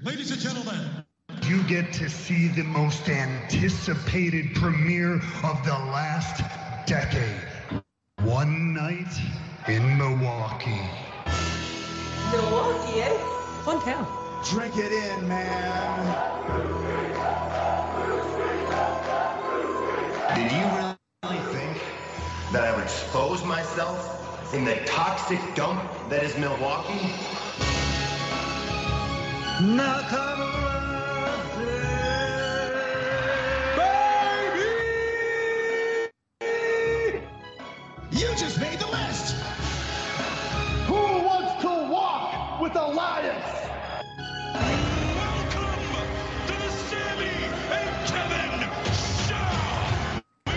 Ladies and gentlemen, you get to see the most anticipated premiere of the last decade. One night in Milwaukee. Milwaukee, eh? Fun town. Drink it in, man. Did you really think that I would expose myself in the toxic dump that is Milwaukee? Baby! You just made the list! Who wants to walk with Elias? welcome to the Sammy and Kevin Show!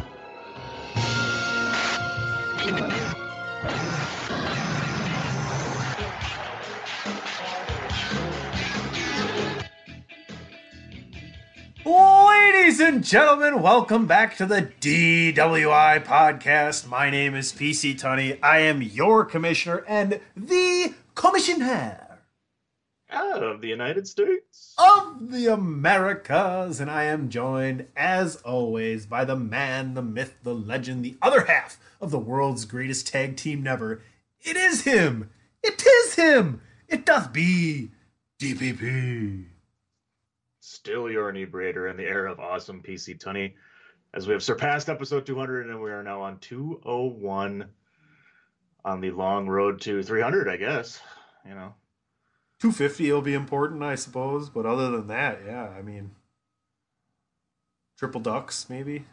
Ladies and gentlemen, welcome back to the DWI podcast. My name is PC Tunney. I am your commissioner and the commissioner of the United States of the Americas. And I am joined, as always, by the man, the myth, the legend, the other half of the world's greatest tag team never. It is him. It is him. It doth be DPP. Still your inebriator in the era of awesome PC Tunney, as we have surpassed episode 200 and we are now on 201 on the long road to 300, I guess. 250 will be important, I suppose, but other than that, yeah, I mean, triple ducks maybe.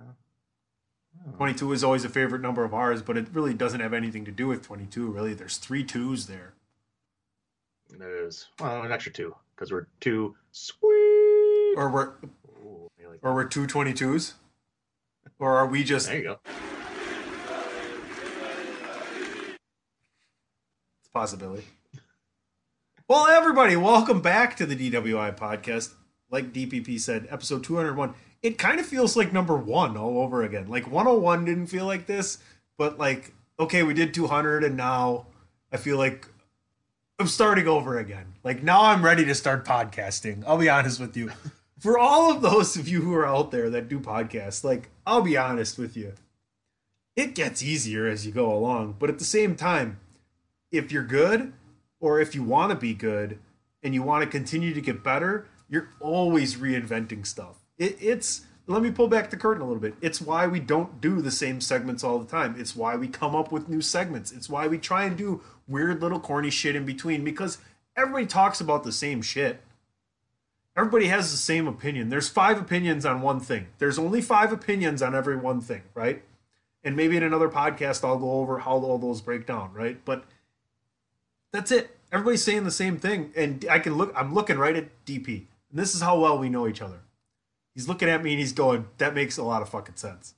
22 is always a favorite number of ours, but it really doesn't have anything to do with 22. Really, there's 3 2s there. There is, well, an extra 2 because we're 2 sweet, or we're 2 22s, or are we just? There you go. It's a possibility. Well, everybody, welcome back to the DWI podcast. Like DPP said, episode 201. It kind of feels like number 1 all over again. Like 101 didn't feel like this, but like, okay, we did 200, and now I feel like I'm starting over again. Like, now I'm ready to start podcasting. I'll be honest with you. For all of those of you who are out there that do podcasts, like, I'll be honest with you. It gets easier as you go along. But at the same time, if you're good, or if you want to be good, and you want to continue to get better, you're always reinventing stuff. It's let me pull back the curtain a little bit. It's why we don't do the same segments all the time. It's why we come up with new segments. It's why we try and do weird little corny shit in between, because everybody talks about the same shit. Everybody has the same opinion. There's 5 opinions on one thing. There's only 5 opinions on every one thing, right? And maybe in another podcast I'll go over how all those break down, right? But that's it. Everybody's saying the same thing, and I'm looking right at DP. And this is how well we know each other. He's looking at me and he's going, that makes a lot of fucking sense.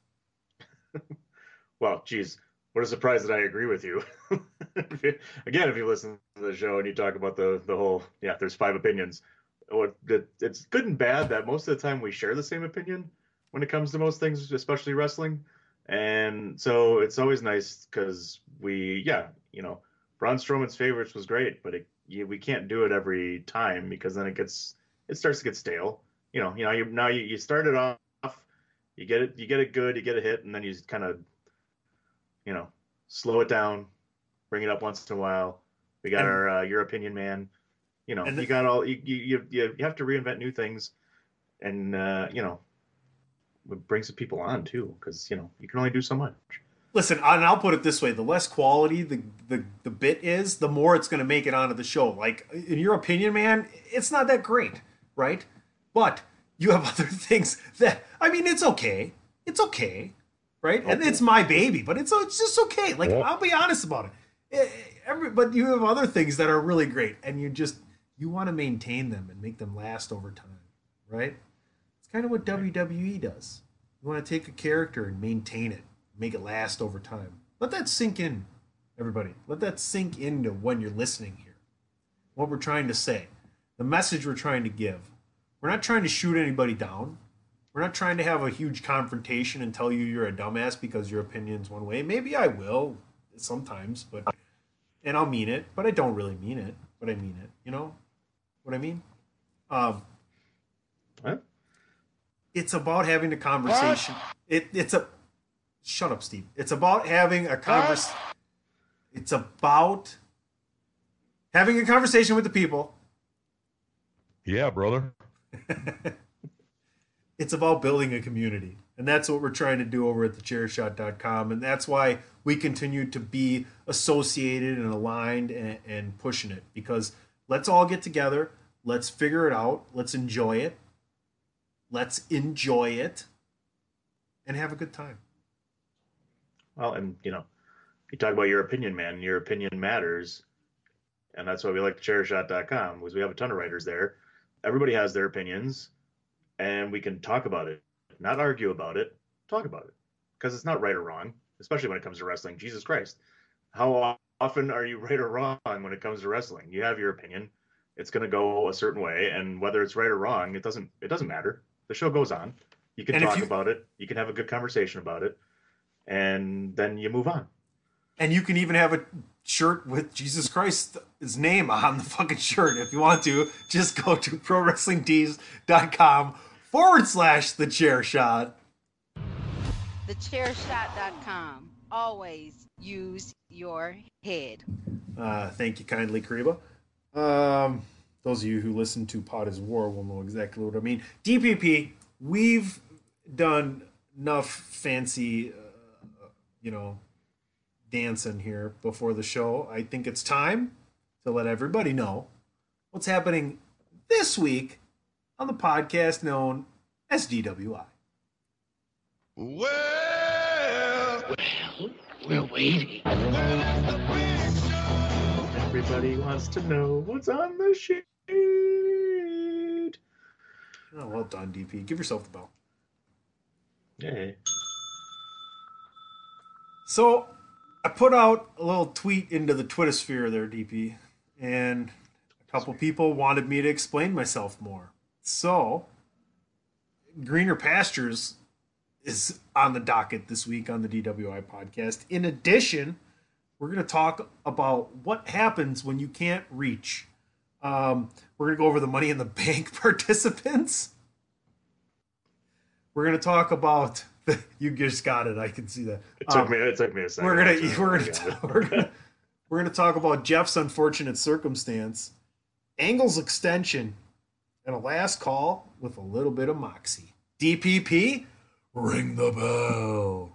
Well, geez, what a surprise that I agree with you. Again, if you listen to the show and you talk about the whole, there's 5 opinions. It's good and bad that most of the time we share the same opinion when it comes to most things, especially wrestling. And so it's always nice because Braun Strowman's favorites was great, but we can't do it every time because then it starts to get stale. You start it off, you get it good, you get a hit, and then you just kind of, slow it down, bring it up once in a while. We got our your opinion man. You got all you have to reinvent new things, and bring some people on too, because you can only do so much. Listen, and I'll put it this way: the less quality the bit is, the more it's going to make it onto the show. Like, in your opinion, man, it's not that great, right? But you have other things that, I mean, it's okay. It's okay, right? Okay. And it's my baby, but it's just okay. Like, I'll be honest about it. But you have other things that are really great, and you want to maintain them and make them last over time, right? It's kind of what WWE does. You want to take a character and maintain it, make it last over time. Let that sink in, everybody. Let that sink into when you're listening here. What we're trying to say, the message we're trying to give. We're not trying to shoot anybody down. We're not trying to have a huge confrontation and tell you you're a dumbass because your opinion's one way. Maybe I will sometimes, and I'll mean it, but I don't really mean it, but I mean it. You know what I mean? What? It's about having a conversation. Shut up, Steve. It's about having a It's about having a conversation with the people. Yeah, brother. It's about building a community. And that's what we're trying to do over at thechairshot.com. And that's why we continue to be associated and aligned and pushing it. Because let's all get together. Let's figure it out. Let's enjoy it. And have a good time. Well, and, you talk about your opinion, man. Your opinion matters. And that's why we like thechairshot.com, because we have a ton of writers there. Everybody has their opinions, and we can talk about it. Not argue about it, talk about it. Because it's not right or wrong, especially when it comes to wrestling. Jesus Christ. How often are you right or wrong when it comes to wrestling? You have your opinion. It's going to go a certain way, and whether it's right or wrong, it doesn't matter. The show goes on. You can talk about it. You can have a good conversation about it, and then you move on. And you can even have a shirt with Jesus Christ's name on the fucking shirt if you want to. Just go to prowrestlingtees.com/thechairshot. Thechairshot.com. Always use your head. Thank you kindly, Kariba. Those of you who listen to Pod is War will know exactly what I mean. DPP, we've done enough fancy, dancing here before the show. I think it's time to let everybody know what's happening this week on the podcast known as DWI. Well, we're waiting. Everybody wants to know what's on the sheet. Oh, well done, DP. Give yourself the bell. Yay. So, I put out a little tweet into the Twittersphere there, DP, and a couple people wanted me to explain myself more. So, Greener Pastures is on the docket this week on the DWI podcast. In addition, we're going to talk about what happens when you can't reach. We're going to go over the Money in the Bank participants. We're going to talk about you just got it. I can see that. It took me a second. We're gonna talk about Jeff's unfortunate circumstance, Angle's extension, and a last call with a little bit of moxie. DPP, ring the bell.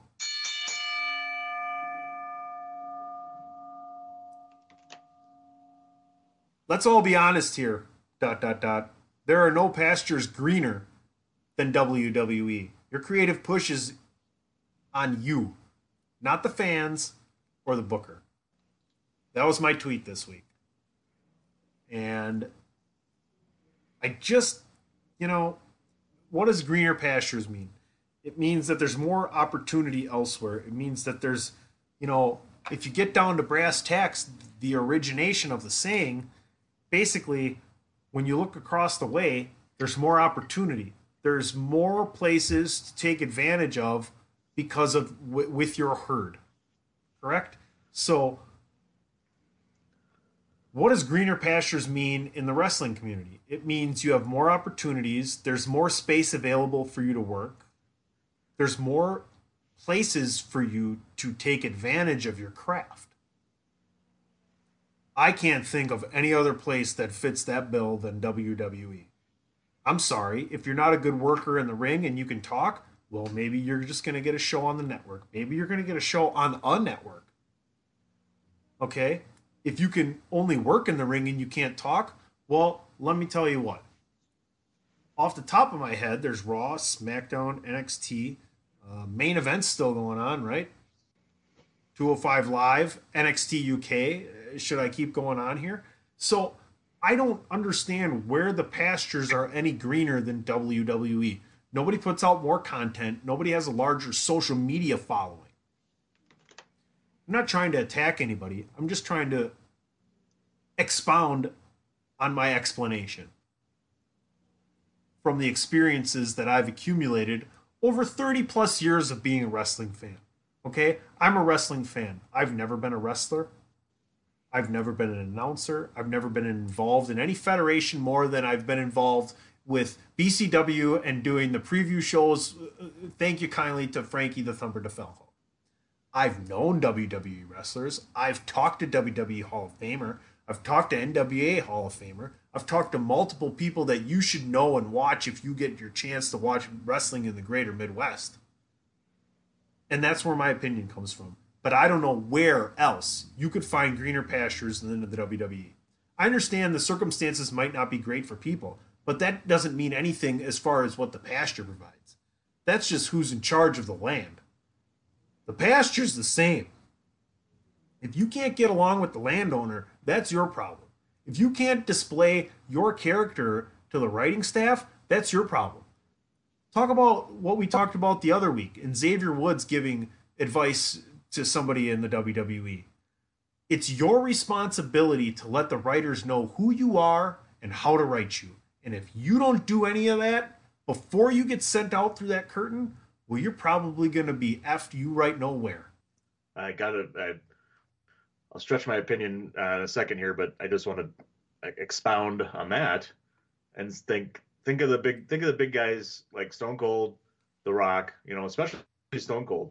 Let's all be honest here. ... There are no pastures greener than WWE. Your creative push is on you, not the fans or the booker. That was my tweet this week. And I just, what does greener pastures mean? It means that there's more opportunity elsewhere. It means that there's, if you get down to brass tacks, the origination of the saying, basically, when you look across the way, there's more opportunity. There's more places to take advantage of because of with your herd. Correct? So what does greener pastures mean in the wrestling community? It means you have more opportunities. There's more space available for you to work. There's more places for you to take advantage of your craft. I can't think of any other place that fits that bill than WWE. I'm sorry, if you're not a good worker in the ring and you can talk, well, maybe you're just going to get a show on the network. Maybe you're going to get a show on a network. Okay? If you can only work in the ring and you can't talk, well, let me tell you what. Off the top of my head, there's Raw, SmackDown, NXT. Main event's still going on, right? 205 Live, NXT UK. Should I keep going on here? So I don't understand where the pastures are any greener than WWE. Nobody puts out more content. Nobody has a larger social media following. I'm not trying to attack anybody. I'm just trying to expound on my explanation from the experiences that I've accumulated over 30 plus years of being a wrestling fan. Okay? I'm a wrestling fan. I've never been a wrestler. I've never been an announcer. I've never been involved in any federation more than I've been involved with BCW and doing the preview shows. Thank you kindly to Frankie the Thumper DeFalco. I've known WWE wrestlers. I've talked to WWE Hall of Famer. I've talked to NWA Hall of Famer. I've talked to multiple people that you should know and watch if you get your chance to watch wrestling in the greater Midwest. And that's where my opinion comes from. But I don't know where else you could find greener pastures than the WWE. I understand the circumstances might not be great for people, but that doesn't mean anything as far as what the pasture provides. That's just who's in charge of the land. The pasture's the same. If you can't get along with the landowner, that's your problem. If you can't display your character to the writing staff, that's your problem. Talk about what we talked about the other week and Xavier Woods giving advice to somebody in the WWE. It's your responsibility to let the writers know who you are and how to write you. And if you don't do any of that before you get sent out through that curtain, well, you're probably going to be effed you right nowhere. I'll stretch my opinion in a second here, but I just want to expound on that and think of the big guys like Stone Cold, The Rock, especially Stone Cold.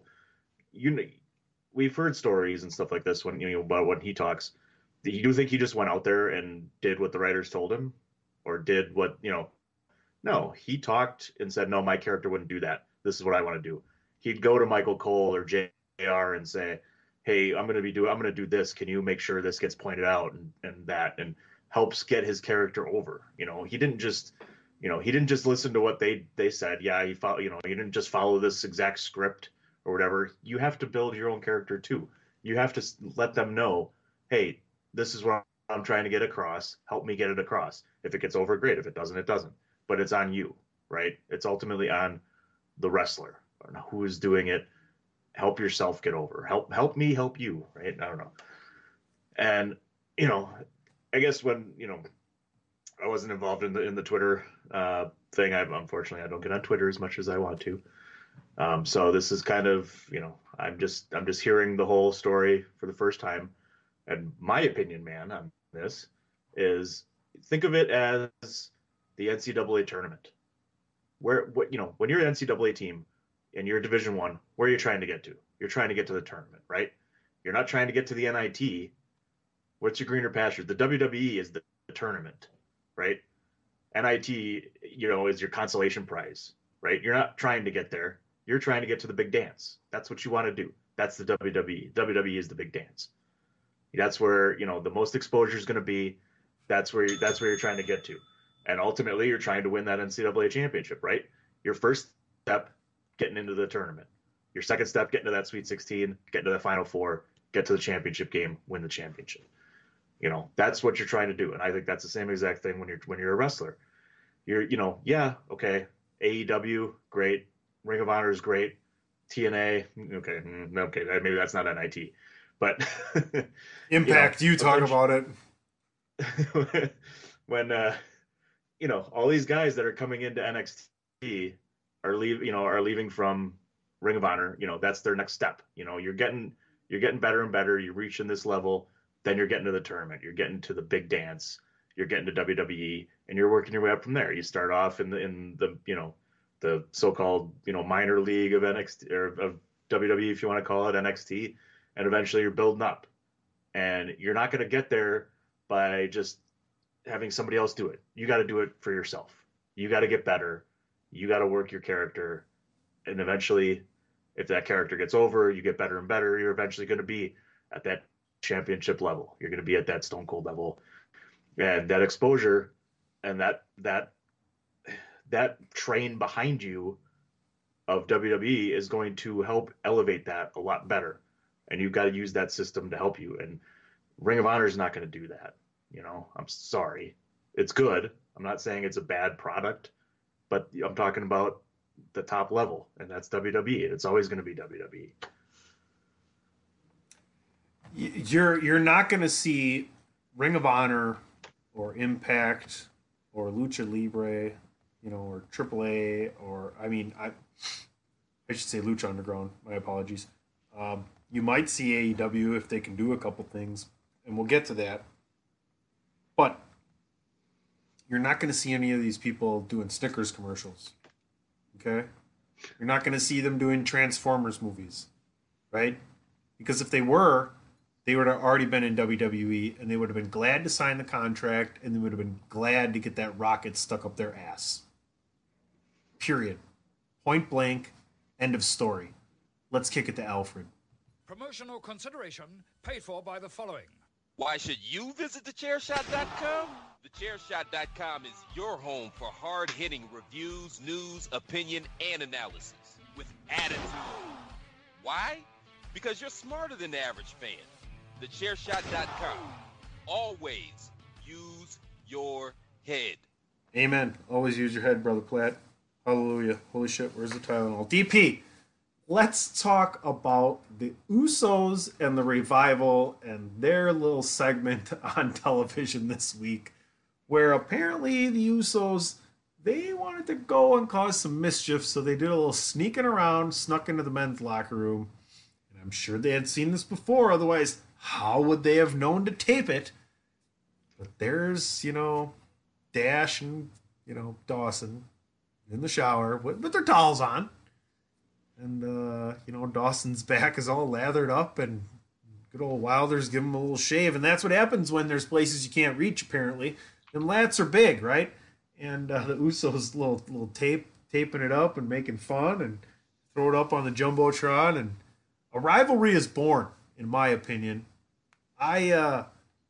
We've heard stories and stuff like this about when he talks. Do you think he just went out there and did what the writers told him, or did what No, he talked and said, "No, my character wouldn't do that. This is what I want to do." He'd go to Michael Cole or JR and say, "Hey, I'm going to do this. Can you make sure this gets pointed out and helps get his character over?" He didn't just listen to what they said. Yeah, he didn't just follow this exact script or whatever. You have to build your own character too. You have to let them know, "Hey, this is what I'm trying to get across. Help me get it across. If it gets over, great. If it doesn't, it doesn't. But it's on you, right? It's ultimately on the wrestler who is doing it. Help yourself get over. Help me help you, right? I don't know." And I guess when I wasn't involved in the Twitter thing. Unfortunately I don't get on Twitter as much as I want to. So this is kind of I'm just hearing the whole story for the first time, and my opinion, man, on this is think of it as the NCAA tournament. When you're an NCAA team and you're Division I, where are you trying to get to? You're trying to get to the tournament, right? You're not trying to get to the NIT. What's your greener pasture? The WWE is the tournament, right? NIT, is your consolation prize, right? You're not trying to get there. You're trying to get to the big dance. That's what you want to do. That's the WWE. WWE is the big dance. That's where, the most exposure is going to be. That's where you're trying to get to. And ultimately, you're trying to win that NCAA championship, right? Your first step, getting into the tournament. Your second step, getting to that Sweet 16, getting to the Final Four, get to the championship game, win the championship. That's what you're trying to do. And I think that's the same exact thing when you're a wrestler. You're, okay, AEW, great. Ring of Honor is great. TNA, okay, maybe that's not NIT. But Impact, you talk about it. When all these guys that are coming into NXT are leaving from Ring of Honor, that's their next step. You're getting better and better. You're reaching this level, then you're getting to the tournament. You're getting to the big dance. You're getting to WWE, and you're working your way up from there. You start off in the so-called minor league of NXT or of WWE, if you want to call it NXT, and eventually you're building up. And you're not going to get there by just having somebody else do it. You got to do it for yourself. You got to get better. You got to work your character, and eventually, if that character gets over, you get better and better. You're eventually going to be at that championship level. You're going to be at that Stone Cold level, and that exposure and that train behind you of WWE is going to help elevate that a lot better. And you've got to use that system to help you. And Ring of Honor is not going to do that. I'm sorry. It's good. I'm not saying it's a bad product, but I'm talking about the top level, and that's WWE. It's always going to be WWE. You're not going to see Ring of Honor or Impact or Lucha Libre, or AAA, or I should say Lucha Underground. My apologies. You might see AEW if they can do a couple things. and we'll get to that. But you're not going to see any of these people doing Snickers commercials. Okay? You're not going to see them doing Transformers movies, right? Because if they were, they would have already been in WWE, and they would have been glad to sign the contract, and they would have been glad to get that rocket stuck up their ass. Period. Point blank. End of story. Let's kick it to Alfred. Promotional consideration paid for by the following. Why should you visit thechairshot.com? Thechairshot.com is your home for hard-hitting reviews, news, opinion, and analysis with attitude. Why? Because you're smarter than the average fan. Thechairshot.com. Always use your head. Amen. Always use your head, Brother Platt. Hallelujah. Holy shit, where's the Tylenol? DP, let's talk about the Usos and the Revival and their little segment on television this week, where apparently the Usos, they wanted to go and cause some mischief, so they did a little sneaking around, snuck into the men's locker room. And I'm sure they had seen this before, otherwise, how would they have known to tape it? But there's, Dash and, Dawson in the shower with their towels on. And, Dawson's back is all lathered up, and good old Wilder's giving him a little shave. And that's what happens when there's places you can't reach, apparently. And lats are big, right? And the Usos little taping it up and making fun and throw it up on the Jumbotron. And a rivalry is born, in my opinion. I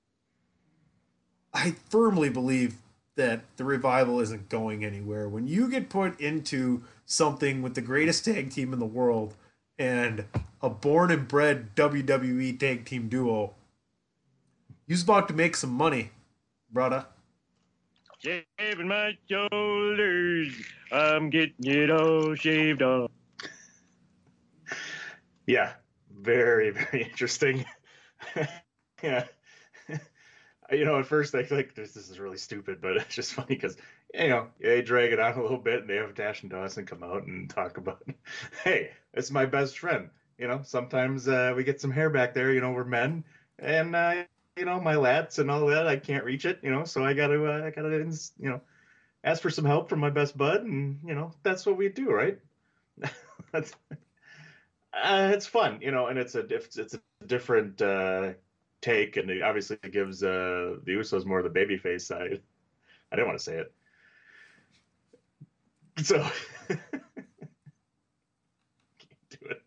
firmly believe that the Revival isn't going anywhere. When you get put into something with the greatest tag team in the world and a born and bred WWE tag team duo, you's about to make some money, brother. Shaving my shoulders, I'm getting it all shaved off. Yeah, very, very interesting. Yeah. At first I think this is really stupid, but it's just funny because, they drag it on a little bit and they have Dash and Dawson come out and talk about, hey, it's my best friend. Sometimes we get some hair back there, we're men, and, my lats and all that, I can't reach it, so I gotta, ask for some help from my best bud, and, that's what we do, right? It's fun, and it's a different take, and it obviously gives the Usos more of the babyface side. I didn't want to say it. So can't do it.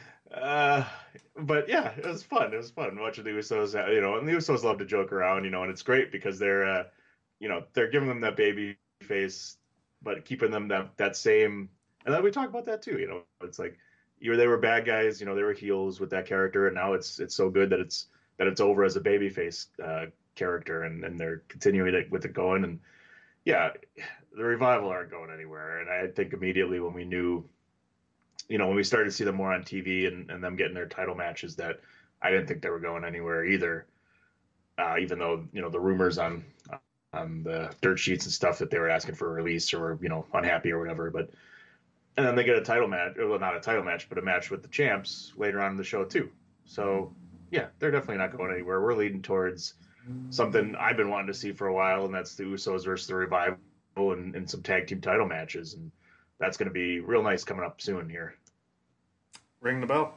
But yeah, it was fun. It was fun watching the Usos. And the Usos love to joke around. And it's great because they're they're giving them that baby face, but keeping them that same. And then we talk about that too. It's like they were bad guys. They were heels with that character, and now it's so good that it's over as a babyface character, and they're continuing it with it going. And yeah, the Revival aren't going anywhere. And I think immediately when we knew, when we started to see them more on TV and them getting their title matches, that I didn't think they were going anywhere either. Even though, the rumors on the dirt sheets and stuff that they were asking for a release or, unhappy or whatever. And then they get a title match, well, not a title match, but a match with the champs later on in the show too. So yeah, they're definitely not going anywhere. We're leading towards something I've been wanting to see for a while, and that's the Usos versus the Revival and some tag team title matches. And that's going to be real nice coming up soon here. Ring the bell.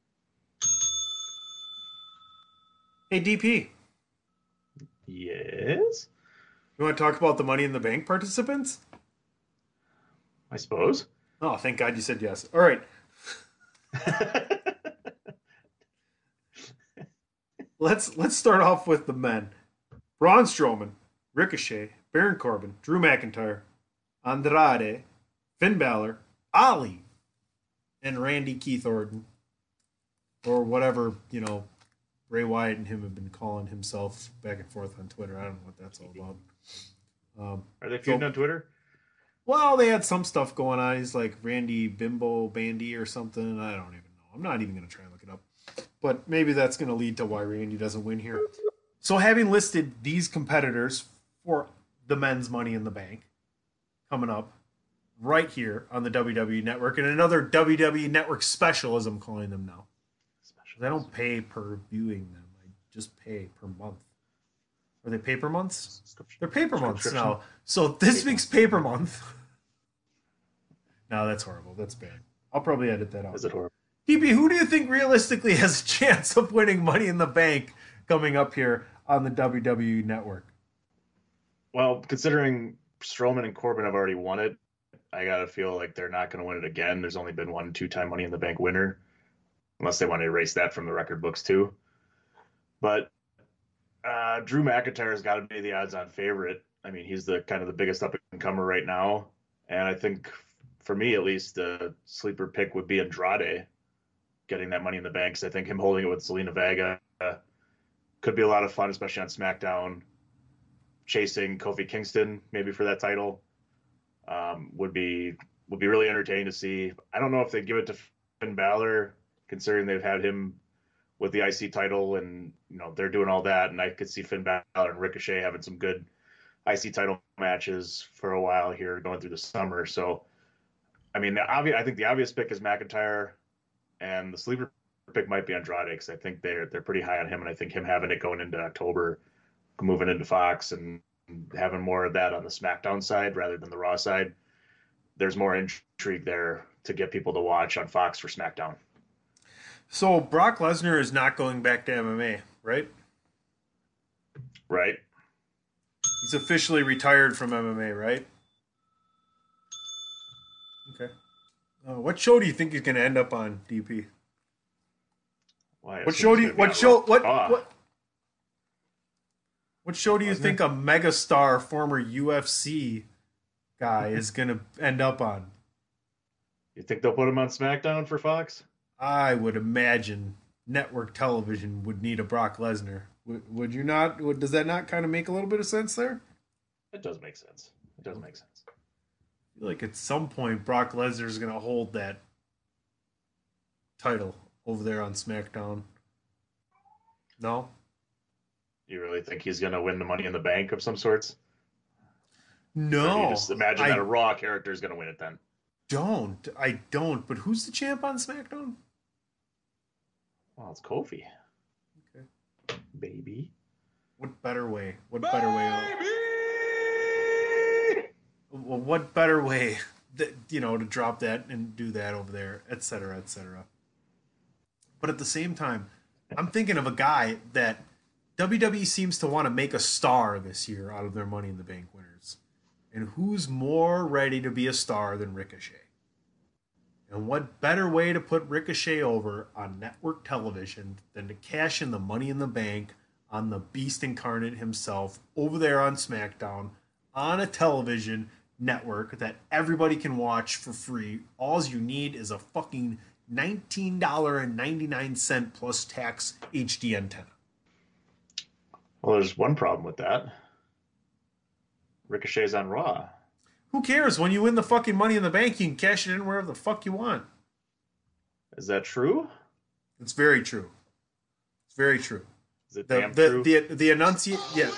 Hey, DP. Yes? You want to talk about the Money in the Bank participants? I suppose. Oh, thank God you said yes. All right. Let's start off with the men. Braun Strowman, Ricochet, Baron Corbin, Drew McIntyre, Andrade, Finn Balor, Ali, and Randy Keith Orton, or whatever, Bray Wyatt and him have been calling himself back and forth on Twitter. I don't know what that's all about. Are they feuding on Twitter? Well, they had some stuff going on. He's like Randy Bimbo Bandy or something. I don't even know. I'm not even going to try and look it up. But maybe that's going to lead to why Randy doesn't win here. So having listed these competitors for the men's Money in the Bank coming up right here on the WWE Network, and another WWE Network special, as I'm calling them now. I don't pay per viewing them. I just pay per month. Are they pay per months? They're pay per months now. So this week's pay per month. No, that's horrible. That's bad. I'll probably edit that out. Is it horrible? DP, who do you think realistically has a chance of winning Money in the Bank coming up here on the WWE Network? Well, considering Strowman and Corbin have already won it, I gotta feel like they're not going to win it again. There's only been 1 2-time Money in the Bank winner, unless they want to erase that from the record books too. But Drew McIntyre has got to be the odds-on favorite. I mean, he's the kind of the biggest up-and-comer right now, and I think, for me at least, the sleeper pick would be Andrade getting that Money in the Bank. Because I think him holding it with Zelina Vega could be a lot of fun, especially on SmackDown. Chasing Kofi Kingston maybe for that title would be really entertaining to see. I don't know if they give it to Finn Balor, considering they've had him with the IC title, and they're doing all that, and I could see Finn Balor and Ricochet having some good IC title matches for a while here going through the summer. So, I mean, I think the obvious pick is McIntyre, and the sleeper pick might be Andrade, because I think they're pretty high on him, and I think him having it going into October, moving into Fox, and having more of that on the SmackDown side rather than the Raw side, there's more intrigue there to get people to watch on Fox for SmackDown. So Brock Lesnar is not going back to MMA, right? Right. He's officially retired from MMA, right? Okay. What show do you think he's going to end up on, DP? What show do you think a megastar former UFC guy is going to end up on? You think they'll put him on SmackDown for Fox? I would imagine network television would need a Brock Lesnar. Would you not? Does that not kind of make a little bit of sense there? It does make sense. It does make sense. I feel like at some point Brock Lesnar is going to hold that title over there on SmackDown. No? You really think he's going to win the Money in the Bank of some sorts? No. Or you just imagine that a Raw character is going to win it then? I don't. But who's the champ on SmackDown? Well, it's Kofi. Okay. Baby. What better way? What better way? Well, what better way, to drop that and do that over there, et cetera, et cetera. But at the same time, I'm thinking of a guy that WWE seems to want to make a star this year out of their Money in the Bank winners. And who's more ready to be a star than Ricochet? And what better way to put Ricochet over on network television than to cash in the Money in the Bank on the Beast Incarnate himself over there on SmackDown on a television network that everybody can watch for free. All you need is a fucking $19.99 plus tax HD antenna. Well, there's one problem with that. Ricochet's on Raw. Who cares? When you win the fucking Money in the Bank, you can cash it in wherever the fuck you want. Is that true? It's very true. It's very true. Is it damn true? The enunciation, yeah.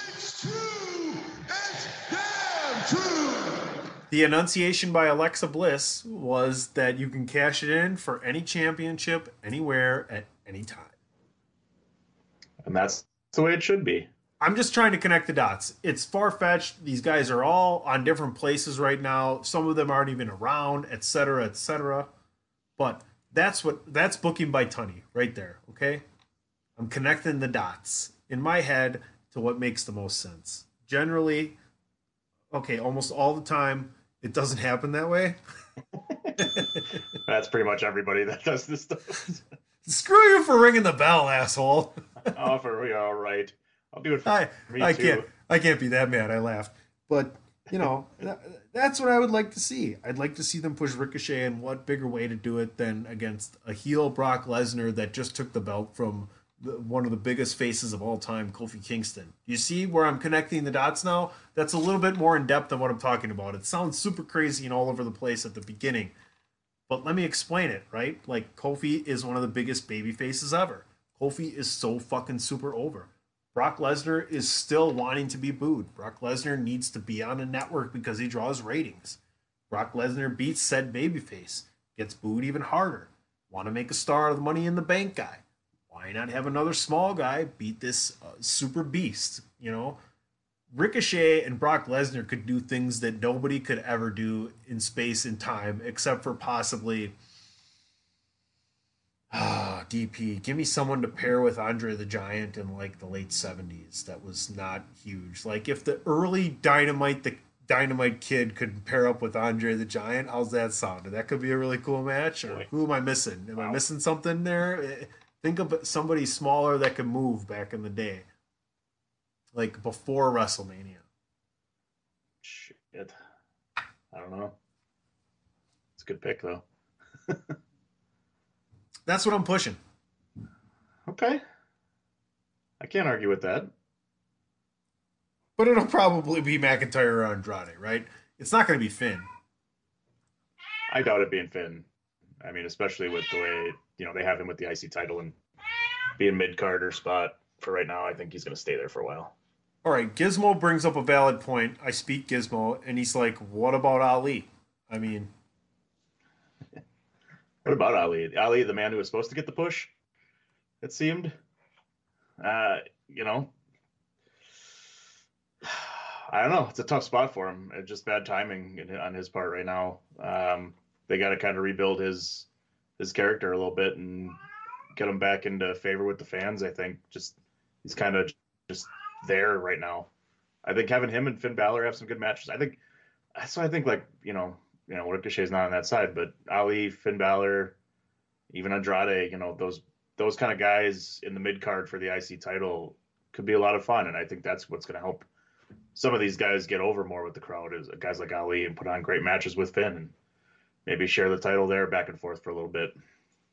The enunciation by Alexa Bliss was that you can cash it in for any championship, anywhere, at any time. And that's the way it should be. I'm just trying to connect the dots. It's far-fetched. These guys are all on different places right now. Some of them aren't even around, et cetera, et cetera. But that's booking by Tunney right there, okay? I'm connecting the dots in my head to what makes the most sense. Generally, okay, almost all the time, it doesn't happen that way. That's pretty much everybody that does this stuff. Screw you for ringing the bell, asshole. Oh, for real, all right. I'll do it for me too. I can't be that mad. I laughed. But, that's what I would like to see. I'd like to see them push Ricochet, and what bigger way to do it than against a heel Brock Lesnar that just took the belt from one of the biggest faces of all time, Kofi Kingston. You see where I'm connecting the dots now? That's a little bit more in depth than what I'm talking about. It sounds super crazy and all over the place at the beginning. But let me explain it, right? Like, Kofi is one of the biggest baby faces ever. Kofi is so fucking super over. Brock Lesnar is still wanting to be booed. Brock Lesnar needs to be on a network because he draws ratings. Brock Lesnar beats said babyface. Gets booed even harder. Want to make a star of the Money in the Bank guy. Why not have another small guy beat this super beast? Ricochet and Brock Lesnar could do things that nobody could ever do in space and time, except for possibly DP. Give me someone to pair with Andre the Giant in like the late 70s. That was not huge. Like if the early Dynamite Kid could pair up with Andre the Giant, how's that sound? That could be a really cool match. Or who am I missing? Am I missing something there? Think of somebody smaller that could move back in the day. Like before WrestleMania. Shit. I don't know. It's a good pick, though. That's what I'm pushing. Okay. I can't argue with that. But it'll probably be McIntyre or Andrade, right? It's not going to be Finn. I doubt it being Finn. I mean, especially with the way, they have him with the IC title and being mid-carder spot for right now. I think he's going to stay there for a while. All right, Gizmo brings up a valid point. I speak Gizmo, and he's like, what about Ali? I mean... What about Ali? Ali, the man who was supposed to get the push, it seemed. I don't know. It's a tough spot for him. It's just bad timing on his part right now. They got to kind of rebuild his character a little bit and get him back into favor with the fans. I think he's kind of just there right now. I think having him and Finn Balor have some good matches. I think Ricochet's not on that side, but Ali, Finn Balor, even Andrade, those kind of guys in the mid card for the IC title could be a lot of fun, and I think that's what's going to help some of these guys get over more with the crowd, is guys like Ali, and put on great matches with Finn and maybe share the title there back and forth for a little bit.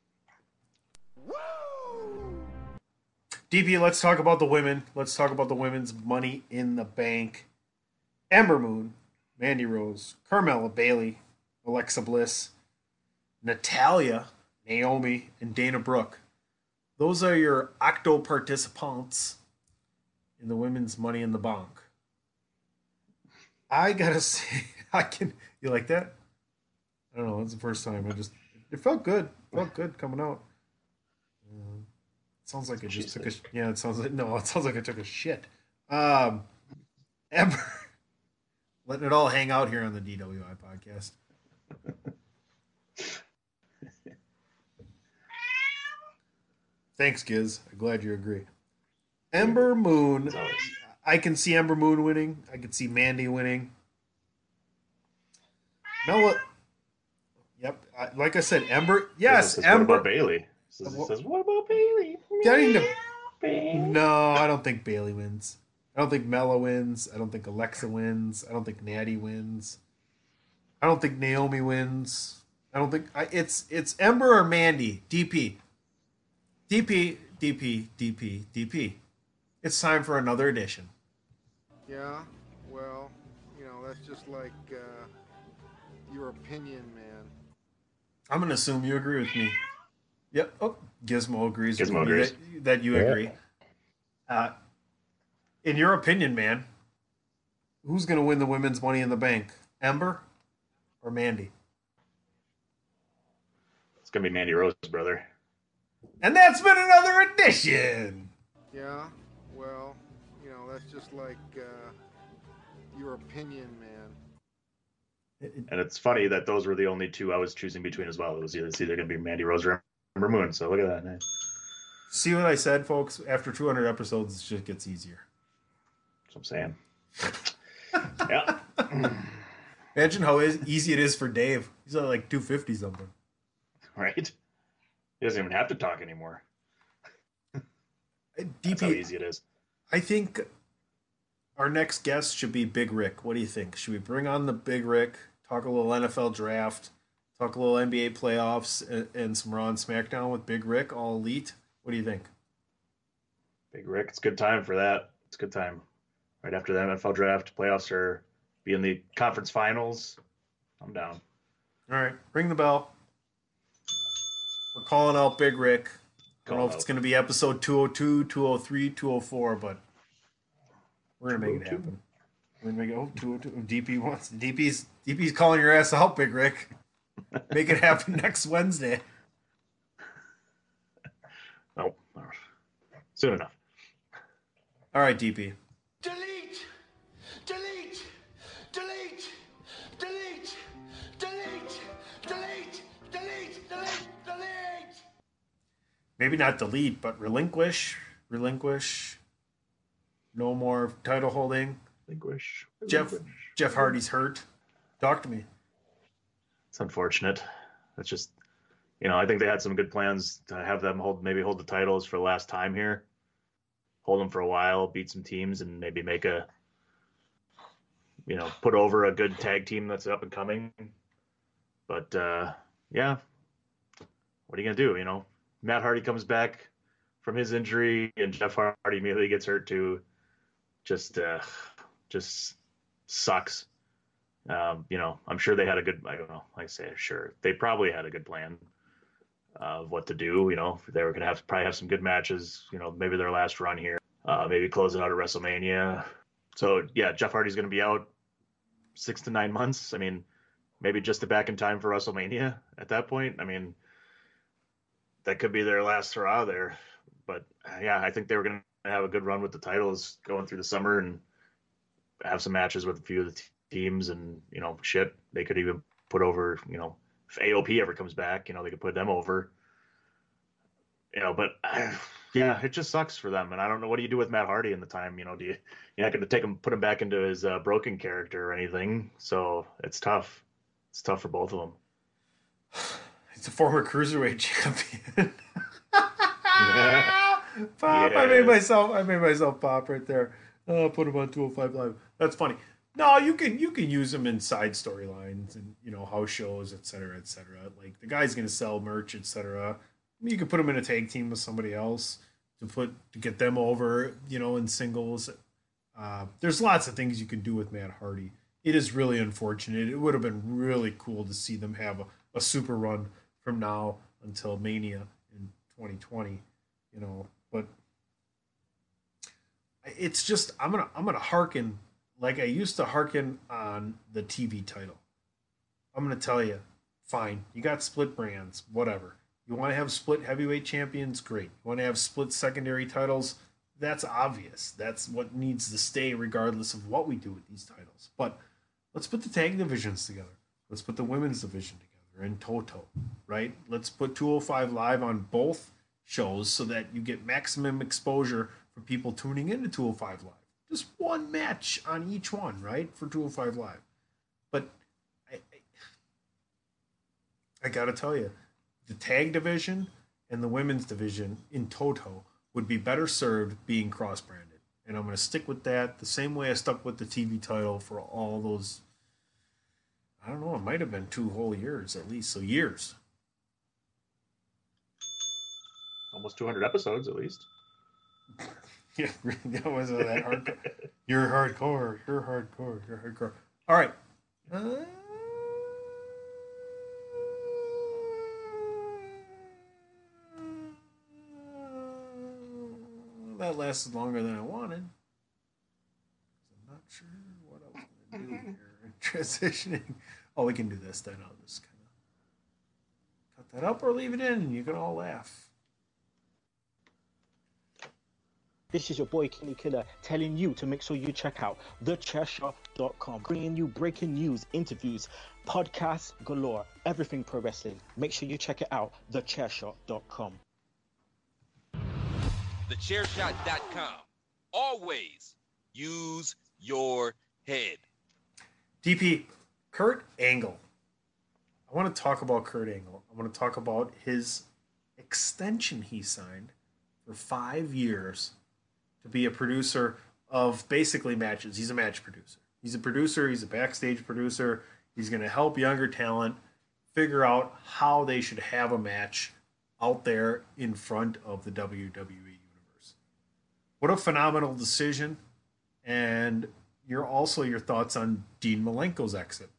DP, let's talk about the women. Let's talk about the women's Money in the Bank. Ember Moon, Mandy Rose, Carmella, Bayley, Alexa Bliss, Natalya, Naomi, and Dana Brooke. Those are your octo participants in the women's Money in the Bank. I gotta say, you like that? I don't know. It's the first time. It felt good. It felt good coming out. It sounds like it just took a. Yeah, it sounds like it took a shit. Ember, letting it all hang out here on the DWI podcast. Thanks, Giz. I'm glad you agree. Ember Moon. I can see Ember Moon winning. I can see Mandy winning. Mella. Yep. Like I said, Ember. Yes, Ember. What about Bayley? Says, what about Bayley? No, I don't think Bayley wins. I don't think Mella wins. I don't think Alexa wins. I don't think Natty wins. I don't think Naomi wins. I don't think it's Ember or Mandy. DP. It's time for another edition. Yeah, well, that's just like your opinion, man. I'm going to assume you agree with me. Yep. Oh, Gizmo agrees with agrees. me that you agree. In your opinion, man, who's going to win the women's Money in the Bank? Ember or Mandy? It's going to be Mandy Rose, brother. And that's been another edition. Yeah, well, that's just like your opinion, man. And it's funny that those were the only two I was choosing between as well. It was either going to be Mandy Rose or Ember Moon. So look at that. Nice. See what I said, folks? After 200 episodes, it just gets easier. That's what I'm saying. Yeah. Imagine how easy it is for Dave. He's at like 250 something. Right? He doesn't even have to talk anymore. That's how easy it is. I think our next guest should be Big Rick. What do you think? Should we bring on the Big Rick, talk a little NFL draft, talk a little NBA playoffs, and some Raw and SmackDown with Big Rick, all elite? What do you think? Big Rick, it's a good time for that. It's a good time. Right after the NFL draft, playoffs are be in the conference finals. I'm down. All right, ring the bell. We're calling out Big Rick. I don't know if it's going to be episode 202, 203, 204, but we're going to make it happen. We're going to make it 202. DP's calling your ass out, Big Rick. Make it happen next Wednesday. Nope. Soon enough. All right, DP. Delete! Delete! Delete! Delete! Delete! Delete! Delete! Delete! Delete! Maybe not delete, but relinquish. No more title holding. Relinquish. Jeff Hardy's hurt. Talk to me. It's unfortunate. It's just, I think they had some good plans to have them hold the titles for the last time here. Hold them for a while, beat some teams, and maybe make put over a good tag team that's up and coming. But, yeah, what are you going to do? Matt Hardy comes back from his injury, and Jeff Hardy immediately gets hurt too. Just sucks. I'm sure they had a good, I don't know, like I say, sure. They probably had a good plan of what to do. They were going to probably have some good matches, maybe their last run here, maybe close it out at WrestleMania. So, yeah, Jeff Hardy's going to be out 6 to 9 months. I mean, maybe just to back in time for WrestleMania at that point. I mean, that could be their last hurrah there. But, yeah, I think they were going to have a good run with the titles going through the summer and have some matches with a few of the teams and, shit. They could even put over, if AOP ever comes back, they could put them over. But yeah, it just sucks for them. And I don't know, what do you do with Matt Hardy in the time? You're not going to put him back into his broken character or anything. So it's tough. It's tough for both of them. He's a former cruiserweight champion. Yeah. Pop! Yeah. I made myself pop right there. Put him on 205 Live. That's funny. No, you can use him in side storylines and house shows, etc., etc. Like, the guy's gonna sell merch, etc. You could put him in a tag team with somebody else to get them over, in singles. There's lots of things you can do with Matt Hardy. It is really unfortunate. It would have been really cool to see them have a super run from now until Mania in 2020. But it's just I'm gonna hearken like I used to hearken on the TV title. I'm gonna tell you, fine, you got split brands, whatever. You want to have split heavyweight champions, great. You want to have split secondary titles, that's obvious. That's what needs to stay regardless of what we do with these titles. But let's put the tag divisions together. Let's put the women's division together in toto, right? Let's put 205 Live on both shows so that you get maximum exposure for people tuning into 205 Live. Just one match on each one, right, for 205 Live. But I got to tell you, the tag division and the women's division in toto would be better served being cross-branded. And I'm going to stick with that the same way I stuck with the TV title for all those, I don't know, it might have been 2 whole years at least, so years. Almost 200 episodes at least. Yeah, that was that hardcore. You're hardcore. You're hardcore. You're hardcore. All right. That lasted longer than I wanted. I'm not sure what I was going to do here. Transitioning. Oh, we can do this then. I'll just kind of cut that up or leave it in and you can all laugh. This is your boy Kenny Killer telling you to make sure you check out thechairshot.com, bringing you breaking news, interviews, podcasts galore, everything pro wrestling. Make sure you check it out, thechairshot.com. Thechairshot.com. Always use your head. DP, Kurt Angle. I want to talk about Kurt Angle. I want to talk about his extension he signed for 5 years to be a producer of basically matches. He's a match producer. He's a producer. He's a backstage producer. He's going to help younger talent figure out how they should have a match out there in front of the WWE universe. What a phenomenal decision. And your thoughts on Dean Malenko's exit.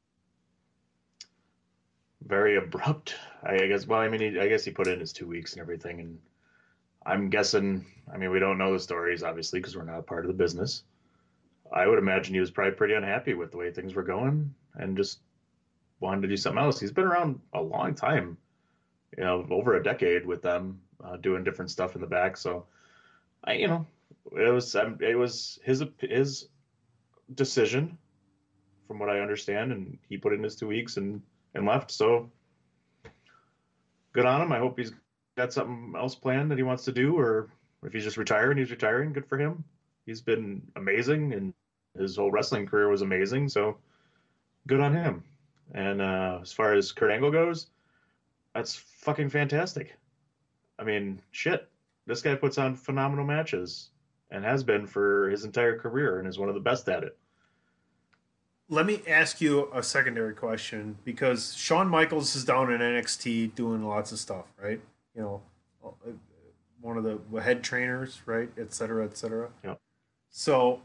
Very abrupt, I guess. Well, I mean, I guess he put in his 2 weeks and everything, and I'm guessing, I mean, we don't know the stories, obviously, because we're not a part of the business. I would imagine he was probably pretty unhappy with the way things were going and just wanted to do something else. He's been around a long time, over a decade with them. doing different stuff in the back. So it was his decision, from what I understand, and he put in his 2 weeks and left. So good on him. I hope he's got something else planned that he wants to do, or if he's just retiring, he's retiring. Good for him. He's been amazing, and his whole wrestling career was amazing. So good on him. And as far as Kurt Angle goes, that's fucking fantastic. I mean, shit, this guy puts on phenomenal matches and has been for his entire career and is one of the best at it. Let me ask you a secondary question, because Shawn Michaels is down in NXT doing lots of stuff, right? You know, one of the head trainers, right? Et cetera, et cetera. Yep. So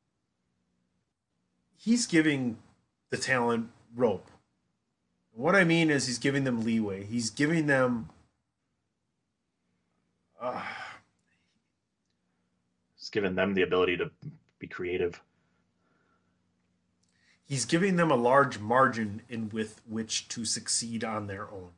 he's giving the talent rope. What I mean is he's giving them leeway. He's giving them It's given them the ability to be creative. He's giving them a large margin with which to succeed on their own.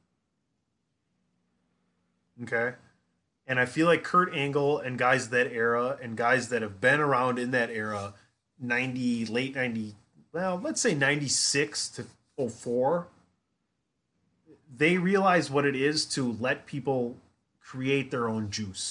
Okay? And I feel like Kurt Angle and guys of that era and guys that have been around in that era, late 90, well, let's say 96 to 04, they realize what it is to let people create their own juice.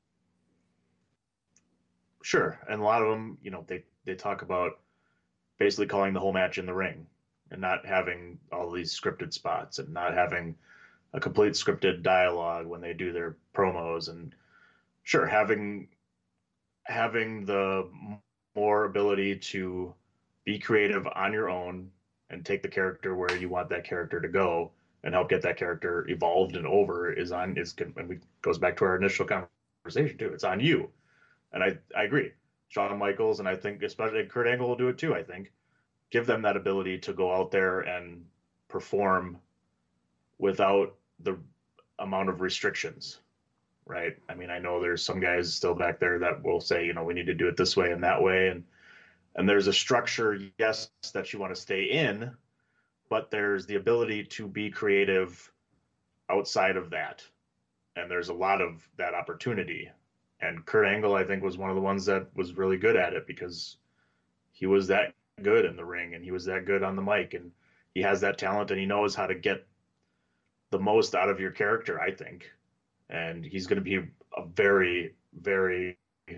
Sure. And a lot of them, they talk about basically calling the whole match in the ring and not having all these scripted spots and not having a complete scripted dialogue when they do their promos. And sure, having the more ability to be creative on your own and take the character where you want that character to go and help get that character evolved and over is good. And it goes back to our initial conversation too. It's on you. And I agree. Shawn Michaels, and I think especially Kurt Angle will do it too, I think. Give them that ability to go out there and perform without the amount of restrictions, right? I mean, I know there's some guys still back there that will say, we need to do it this way and that way. And there's a structure, yes, that you want to stay in, but there's the ability to be creative outside of that. And there's a lot of that opportunity. And Kurt Angle, I think, was one of the ones that was really good at it because he was that good in the ring and he was that good on the mic and he has that talent and he knows how to get the most out of your character, I think. And he's going to be a very, very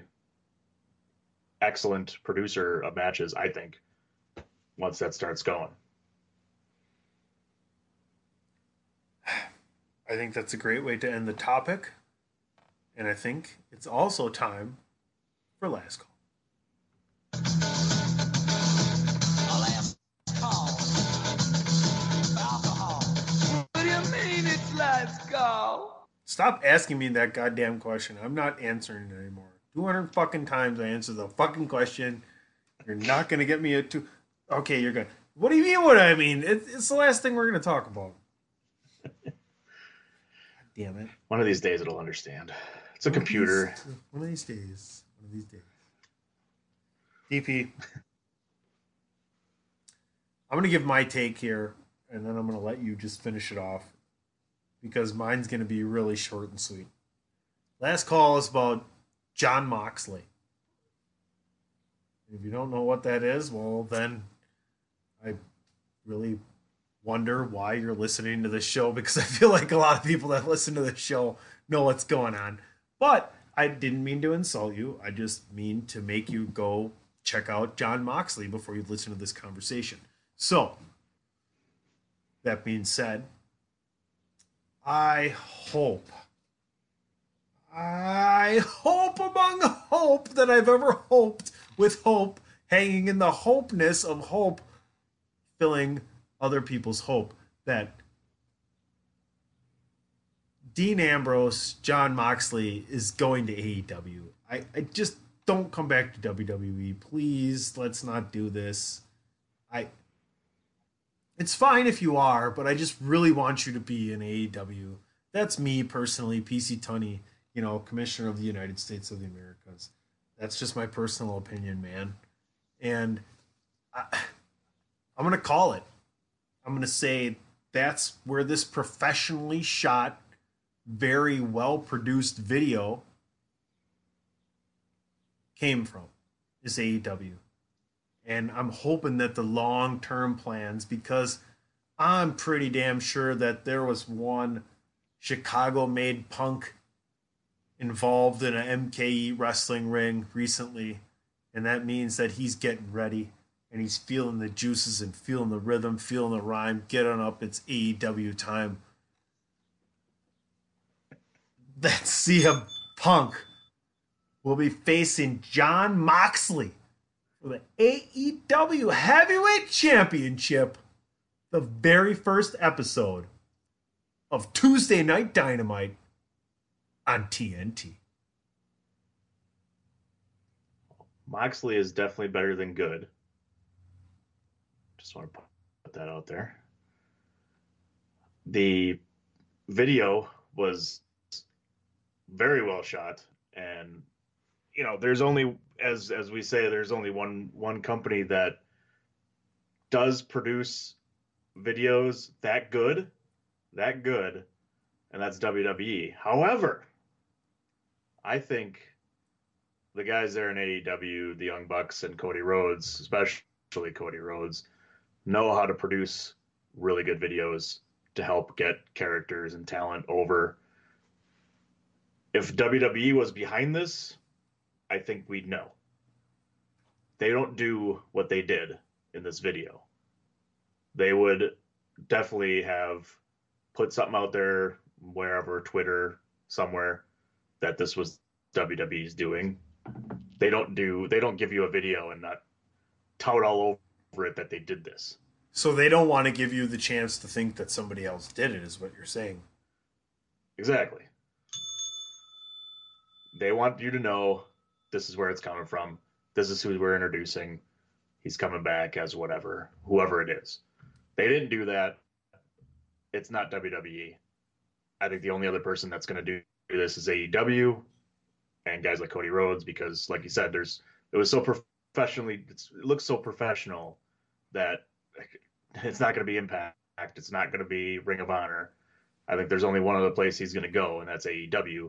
excellent producer of matches, I think, once that starts going. I think that's a great way to end the topic. And I think it's also time for last call. Last call. Alcohol. What do you mean it's last call? Stop asking me that goddamn question. I'm not answering it anymore. 200 fucking times I answer the fucking question. You're not going to get me a two. Okay, you're good. What do you mean what I mean? It's the last thing we're going to talk about. God damn it. One of these days it'll understand. It's a computer. One of these days. DP. I'm going to give my take here, and then I'm going to let you just finish it off, because mine's going to be really short and sweet. Last call is about Jon Moxley. If you don't know what that is, well, then I really wonder why you're listening to this show, because I feel like a lot of people that listen to this show know what's going on. But I didn't mean to insult you. I just mean to make you go check out Jon Moxley before you listen to this conversation. So, that being said, I hope among the hope that I've ever hoped, with hope hanging in the hopeness of hope, filling other people's hope, that Dean Ambrose, Jon Moxley is going to AEW. I just don't come back to WWE. Please, let's not do this. It's fine if you are, but I just really want you to be in AEW. That's me personally, PC Tunney, Commissioner of the United States of the Americas. That's just my personal opinion, man. And I'm going to call it. I'm going to say that's where this professionally shot very well produced video came from, is AEW. And I'm hoping that the long-term plans, because I'm pretty damn sure that there was one Chicago-made Punk involved in an MKE wrestling ring recently, and that means that he's getting ready and he's feeling the juices and feeling the rhythm, feeling the rhyme. Get on up, it's AEW time. That CM Punk will be facing Jon Moxley for the AEW Heavyweight Championship, the very first episode of Tuesday Night Dynamite on TNT. Moxley is definitely better than good. Just want to put that out there. The video was very well shot, and you know, there's only, as we say, there's only one company that does produce videos that good, and that's WWE. However, I think the guys there in AEW, the Young Bucks and Cody Rhodes, especially Cody Rhodes, know how to produce really good videos to help get characters and talent over. If WWE was behind this, I think we'd know. They don't do what they did in this video. They would definitely have put something out there, wherever, Twitter, somewhere, that this was WWE's doing. They don't give you a video and not tout all over it that they did this. So they don't want to give you the chance to think that somebody else did it, is what you're saying. Exactly. They want you to know this is where it's coming from. This is who we're introducing. He's coming back as whoever it is. They didn't do that. It's not WWE. I think the only other person that's going to do this is AEW and guys like Cody Rhodes, because like you said, it was so professionally, it looks so professional that it's not going to be Impact. It's not going to be Ring of Honor. I think there's only one other place he's going to go, and that's AEW.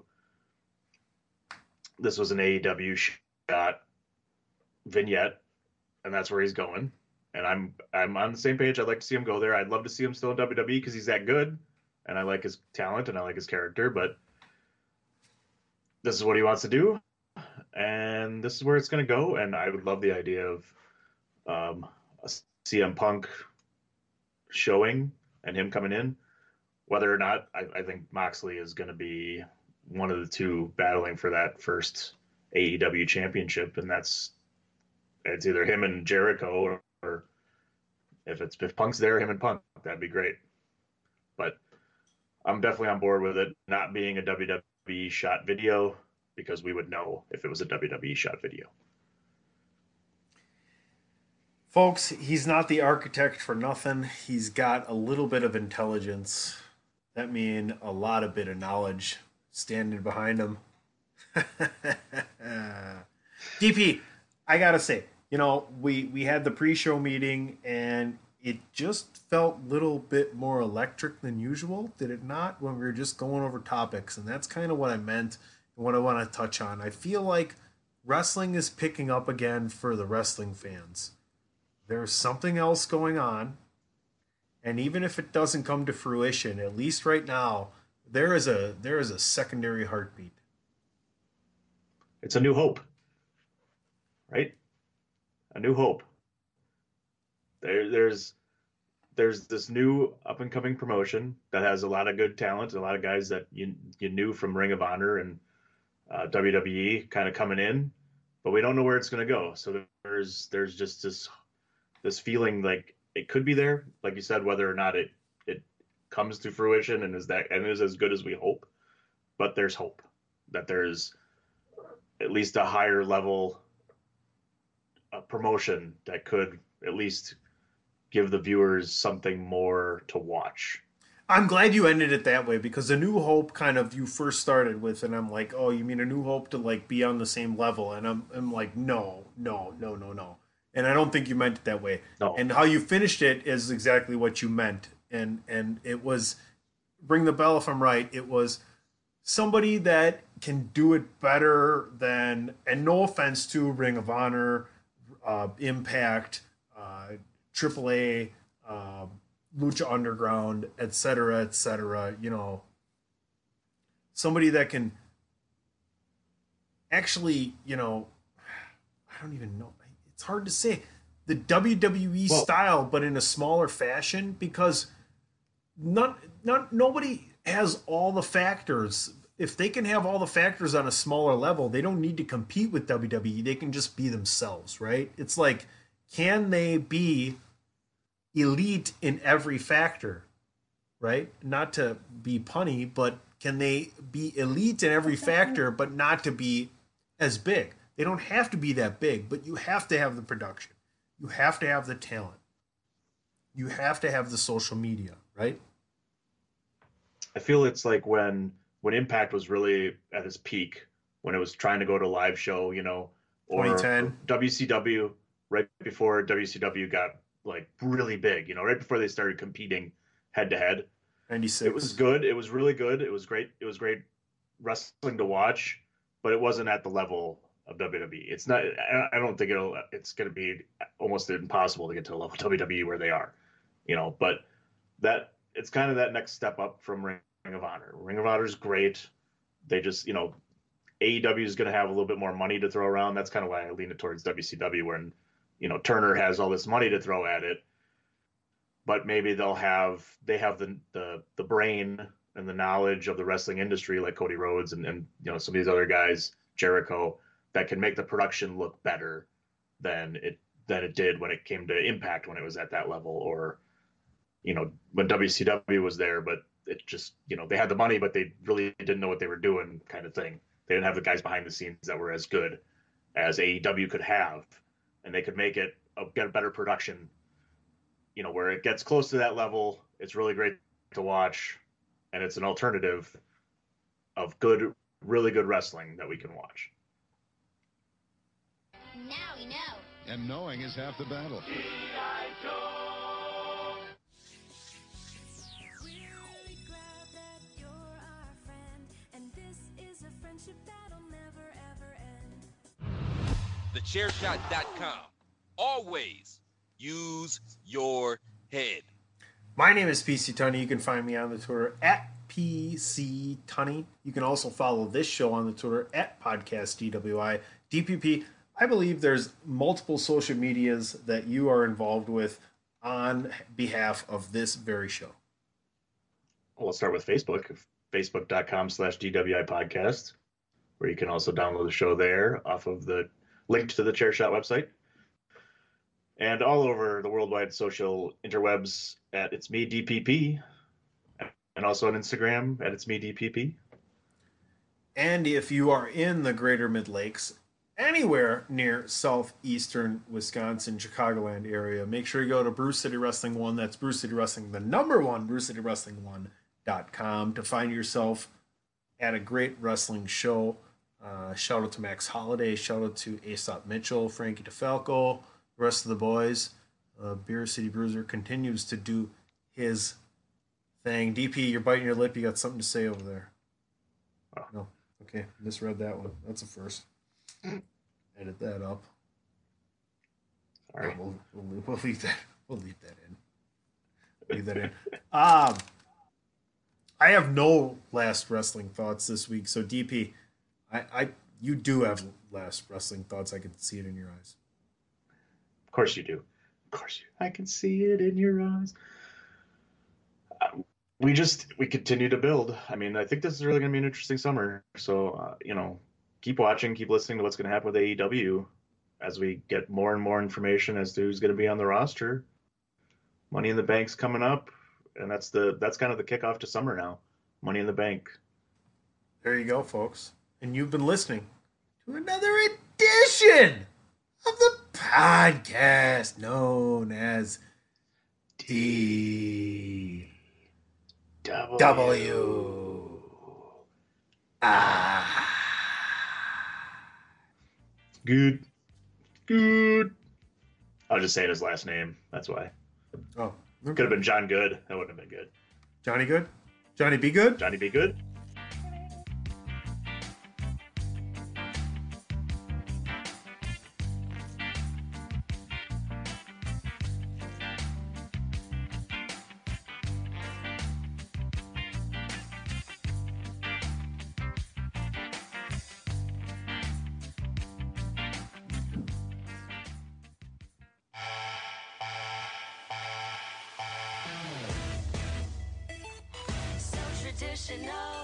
This was an AEW shot vignette, and that's where he's going. And I'm on the same page. I'd like to see him go there. I'd love to see him still in WWE because he's that good, and I like his talent and I like his character. But this is what he wants to do, and this is where it's going to go. And I would love the idea of a CM Punk showing and him coming in. Whether or not, I think Moxley is going to be one of the two battling for that first AEW championship, and it's either him and Jericho, or if Punk's there, him and Punk, that'd be great. But I'm definitely on board with it not being a WWE shot video, because we would know if it was a WWE shot video. Folks, he's not the architect for nothing. He's got a little bit of intelligence. That means a lot of bit of knowledge standing behind him. DP, I gotta say, we had the pre-show meeting and it just felt a little bit more electric than usual, did it not? When we were just going over topics, and that's kind of what I meant and what I want to touch on. I feel like wrestling is picking up again for the wrestling fans. There's something else going on, and even if it doesn't come to fruition, at least right now, there is a secondary heartbeat. It's a new hope, right? A new hope. There's this new up and coming promotion that has a lot of good talent, a lot of guys that you knew from Ring of Honor and WWE kind of coming in, but we don't know where it's going to go. So there's just this feeling like it could be there, like you said, whether or not it comes to fruition and is as good as we hope. But there's hope that there's at least a higher level promotion that could at least give the viewers something more to watch. I'm glad you ended it that way, because A New Hope kind of you first started with, and I'm like, oh, you mean A New Hope to like be on the same level? And I'm like, no. And I don't think you meant it that way. No. And how you finished it is exactly what you meant. And it was, ring the bell if I'm right, it was somebody that can do it better than, and no offense to Ring of Honor, Impact, AAA, Lucha Underground, etc., you know, somebody that can actually, you know, I don't even know. It's hard to say the WWE style, but in a smaller fashion, because nobody has all the factors. If they can have all the factors on a smaller level, they don't need to compete with WWE. They can just be themselves, right? It's like, can they be elite in every factor, right? Not to be punny, but can they be elite in every factor, but not to be as big? They don't have to be that big, but you have to have the production. You have to have the talent. You have to have the social media, right? I feel it's like when Impact was really at its peak, when it was trying to go to live show, you know, or 2010. WCW, right before WCW got like really big, you know, right before they started competing head to head. 96. It was good. It was really good. It was great. It was great wrestling to watch, but it wasn't at the level of WWE. It's not. I don't think it's going to be almost impossible to get to the level of WWE where they are, you know. But that it's kind of that next step up from Ring of Honor. Ring of Honor is great. They just, you know, AEW is going to have a little bit more money to throw around. That's kind of why I lean it towards WCW, when, you know, Turner has all this money to throw at it, but maybe they have the brain and the knowledge of the wrestling industry, like Cody Rhodes and you know, some of these other guys, Jericho, that can make the production look better than it did when it came to Impact, when it was at that level, or, you know, when WCW was there, but it just, you know, they had the money, but they really didn't know what they were doing, kind of thing. They didn't have the guys behind the scenes that were as good as AEW could have, and they could make it get a better production, you know, where it gets close to that level. It's really great to watch, and it's an alternative of good, really good wrestling that we can watch. Now we know. And knowing is half the battle. TheChairShot.com. Always use your head. My name is PC Tunney. You can find me on the Twitter at PC Tunney. You can also follow this show on the Twitter at Podcast DWI. DPP, I believe there's multiple social medias that you are involved with on behalf of this very show. Well, let's start with Facebook. Facebook.com/DWI podcast, where you can also download the show there off of the link to the Chairshot website. And all over the worldwide social interwebs at It's Me DPP, and also on Instagram at It's Me DPP. And if you are in the greater Mid Lakes, anywhere near southeastern Wisconsin, Chicagoland area, make sure you go to Bruce City Wrestling 1. That's Bruce City Wrestling, the number one, BruceCityWrestling1.com, to find yourself at a great wrestling show. Shout out to Max Holiday. Shout out to Aesop Mitchell, Frankie DeFalco, the rest of the boys. Beer City Bruiser continues to do his thing. DP, you're biting your lip. You got something to say over there? Oh. No. Okay, misread that one. That's a first. Edit that up. All right. We'll leave that. We'll leave that in. Leave that in. I have no last wrestling thoughts this week. So DP, you do have last wrestling thoughts. I can see it in your eyes. Of course you do. Of course you. I can see it in your eyes. We continue to build. I mean, I think this is really going to be an interesting summer. So, you know, keep watching, keep listening to what's going to happen with AEW as we get more and more information as to who's going to be on the roster. Money in the Bank's coming up, and that's kind of the kickoff to summer now. Money in the Bank. There you go, folks. And you've been listening to another edition of the podcast known as DW. Good. I'll just say his last name. That's why. Oh. Okay. Could have been John Good. That wouldn't have been good. Johnny Good? Johnny Be Good? Johnny Be Good? know.